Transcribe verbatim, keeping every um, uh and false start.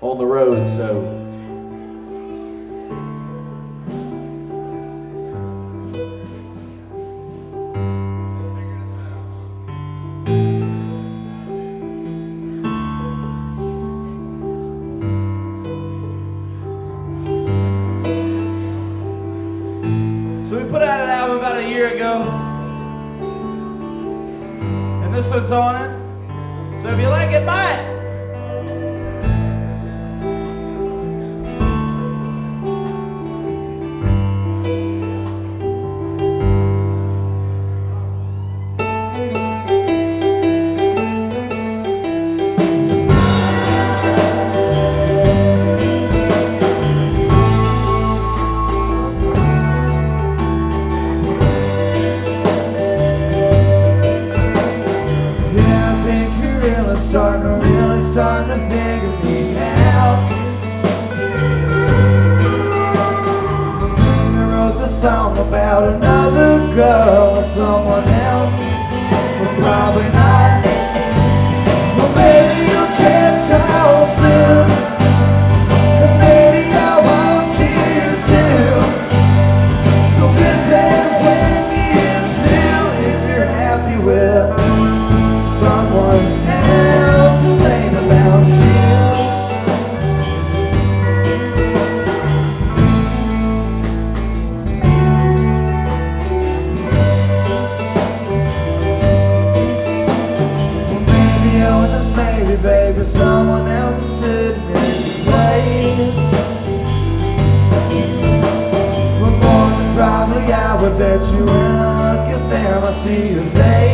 on the road, so. So we put out an album about a year ago, and this one's on it. So if you like it, buy it. Starting to really starting to figure me out. Maybe I wrote the song about another girl or someone else, but probably not. Well, maybe you can't tell soon, and maybe I want you to. So if and when you do, if you're happy with someone else, this ain't about you. Well, maybe, oh, just maybe, baby, someone else is sitting in your place. Well, more than probably I would bet you when I look at them, I see your face.